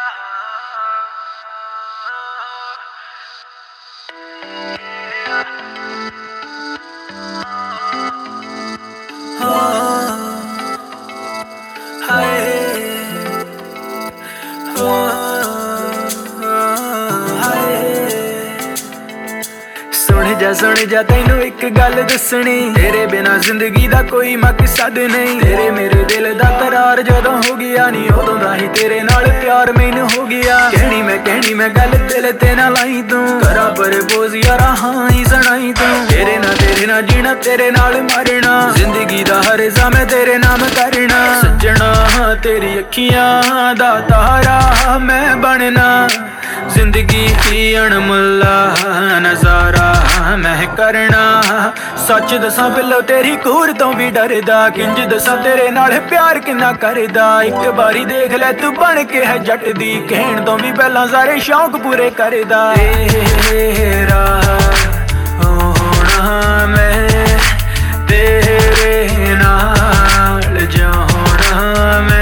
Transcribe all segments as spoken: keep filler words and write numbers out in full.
जा सुन जा तैनू एक गल दसनी, तेरे बिना जिंदगी दा कोई मकसद नहीं। तेरे मेरे दिल दा करार जदों हो गया नी, उदों दा ही तेरे नाल प्यार मैनू हो गया। कहनी मैं कहनी मैं गल दिल ते ना लाई तू, करा प्रपोज यारा हाँ ही सुनाई तू। तेरे ना तेरे ना जीना, तेरे नाल मरना, जिंदगी दा हर जा मैं तेरे नाम करना। सजना तेरी अखियां दा तारा मैं बनना, जिंदगी की अनमुल्ला नजारा मैं करना। सच दसा बिलो तेरी कूर तो भी डरदा, किंज दसा तेरे नाल प्यार किन्ना करदा। एक बारी देख ले तू बन के है जट दी, कहण तो भी पहला सारे शौक पूरे करदा। तेरा होना मैं तेरे नाल जाना मैं,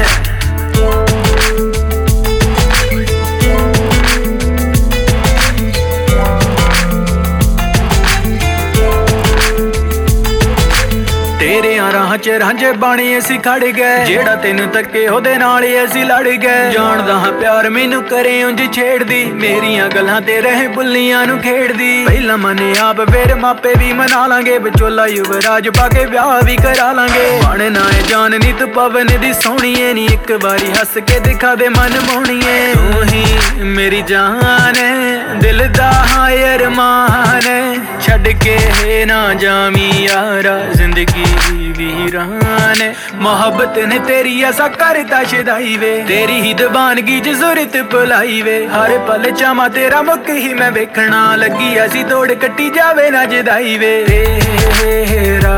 तेरे राह च रांझे बाणी असी खड़ गए, जेड़ा तेन तके ओदे नाल असी लड़ गए। जानदा हां प्यार मैनू करे उंज छेड़दी, मेरियां गल्लां ते रहे बुल्लियां नू खेड़दी। पहला मने आप फिर मापे भी मना लांगे, विचोला युवराज पाके ब्याह भी करा लांगे। बनना है जान नी तू पवन दी सोहणीए नी, एक बारी हस के दिखा दे मन मोहणीए। तू ही मेरी जान है, दिल दा अरमान है, छड़ के ना जामी यारा जिंदगी वीरान। मोहब्बत ने तेरी ऐसा करता शदाई वे, तेरी ही दबानगी च जरूरत भुलाई वे। हर पल चामा तेरा मुख ही मैं वेखना, लगी ऐसी तोड़ कट्टी जावे ना जदाई वे। तेरा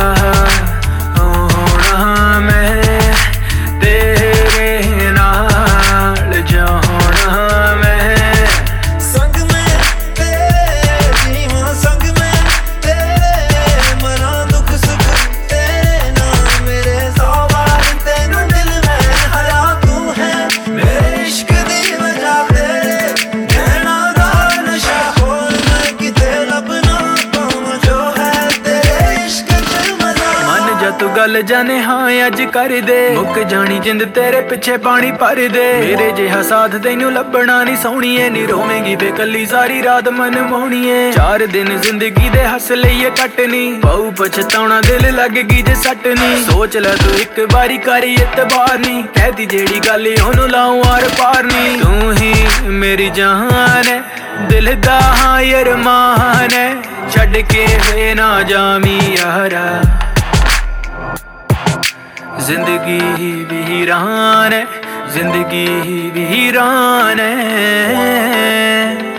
होना मैं तेरे नाल जाना मैं, तू गल जाने हाँ अज कर दे। मुक जानी जिंद तेरे पिछे पानी भर दे, मेरे जिहा साथ तैनू लभना नी सोहणीए। नी रोवेंगी ते कली सारी रात मन मोहणीए। चार दिन जिंदगी दे हस लईए कटनी, पाऊ पछताउणा दिल लगगी जे सटनी। सोच ले तू एक बारी करी इतबार नी, कहती जेड़ी गल ओनू लाऊं आर पार नी। तू ही मेरी जान है, दिल दा अरमान है, छड़ के ना जामी यारा जिंदगी वीरान है, जिंदगी वीरान है।